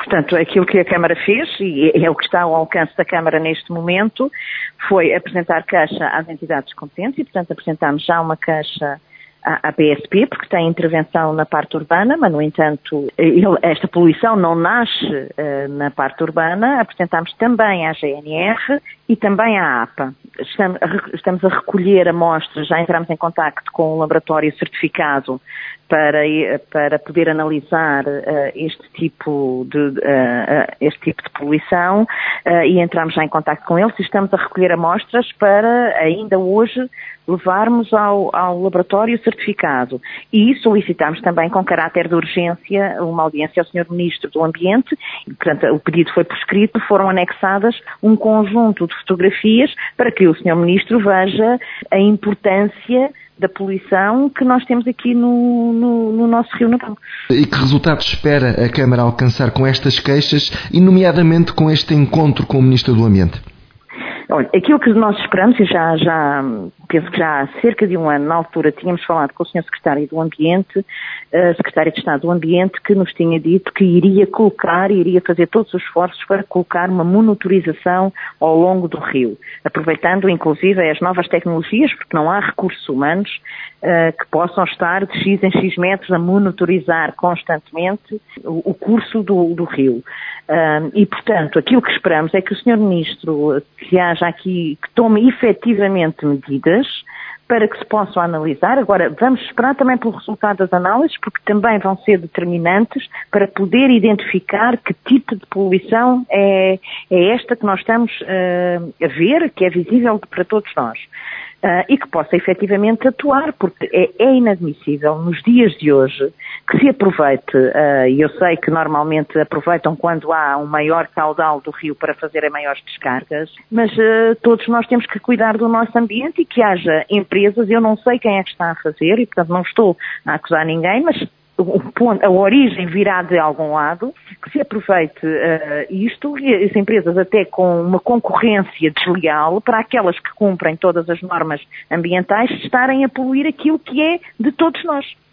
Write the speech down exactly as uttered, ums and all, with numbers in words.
Portanto, aquilo que a Câmara fez, e é o que está ao alcance da Câmara neste momento, foi apresentar queixa às entidades competentes e, portanto, apresentámos já uma queixa à P S P, porque tem intervenção na parte urbana, mas, no entanto, ele, esta poluição não nasce uh, na parte urbana. Apresentámos também à G N R e também à A P A. Estamos a, estamos a recolher amostras, já entramos em contacto com um laboratório certificado para, para poder analisar uh, este, tipo de, uh, este tipo de poluição uh, e entramos já em contacto com eles e estamos a recolher amostras para ainda hoje levarmos ao, ao laboratório certificado. E solicitamos também com caráter de urgência uma audiência ao senhor Ministro do Ambiente. Portanto, o pedido foi por escrito, foram anexadas um conjunto de fotografias para que o senhor Ministro veja a importância da poluição que nós temos aqui no, no, no nosso Rio Natal. E que resultados espera a Câmara alcançar com estas queixas e, nomeadamente, com este encontro com o Ministro do Ambiente? Olha, aquilo que nós esperamos, e já, já penso que já há cerca de um ano, na altura, tínhamos falado com o senhor Secretário do Ambiente, uh, Secretário de Estado do Ambiente, que nos tinha dito que iria colocar, iria fazer todos os esforços para colocar uma monitorização ao longo do rio, aproveitando inclusive as novas tecnologias, porque não há recursos humanos uh, que possam estar de X em X metros a monitorizar constantemente o, o curso do, do rio. Uh, e, portanto, aquilo que esperamos é que o senhor Ministro, que haja aqui, que tome efetivamente medidas para que se possam analisar. Agora, vamos esperar também pelo resultado das análises, porque também vão ser determinantes para poder identificar que tipo de poluição é, é esta que nós estamos uh, a ver, que é visível para todos nós. Uh, e que possa efetivamente atuar, porque é, é inadmissível nos dias de hoje que se aproveite, uh, e eu sei que normalmente aproveitam quando há um maior caudal do rio para fazerem maiores descargas, mas uh, todos nós temos que cuidar do nosso ambiente e que haja empresas, eu não sei quem é que está a fazer e portanto não estou a acusar ninguém, mas o ponto, a origem virá de algum lado, que se aproveite uh, isto e as empresas até com uma concorrência desleal para aquelas que cumprem todas as normas ambientais estarem a poluir aquilo que é de todos nós.